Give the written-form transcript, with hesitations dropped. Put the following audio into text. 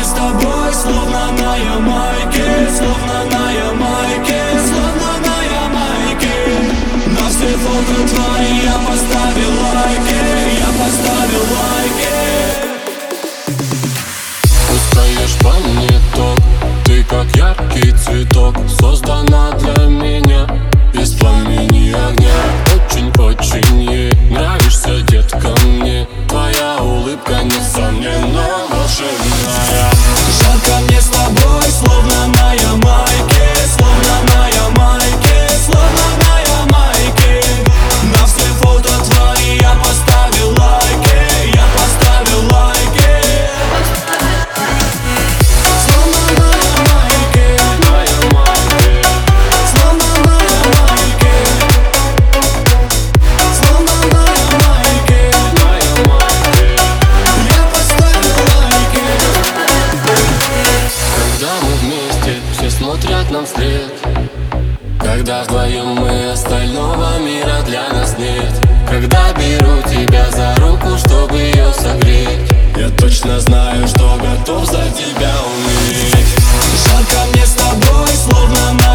с тобой, словно на Ямайке, словно на Ямайке, словно на Ямайке. На все фото твои я поставил лайки, я поставил лайки. Устаешь по мне ток, ты как яркий цветок, создана для меня, без пламени огня. Очень-очень ей нравишься, детка, мне. Твоя улыбка, несомненно, волшебная. Жарко мне с тобой, словно на Ямайке, словно на Ямайке, словно на Ямайке. На все фото твои я поставил лайки, я поставил лайки. Словно на Ямайке, На Ямайке, словно на Ямайке, словно на Ямайке. на Ямайке. Я поставил лайки. Когда мы вместе, все смотрят нам вслед. Когда вдвоем мы, остального мира для нас нет. Когда беру тебя за руку, чтобы ее согреть, я точно знаю, что готов за тебя умереть. Жарко мне с тобой, словно на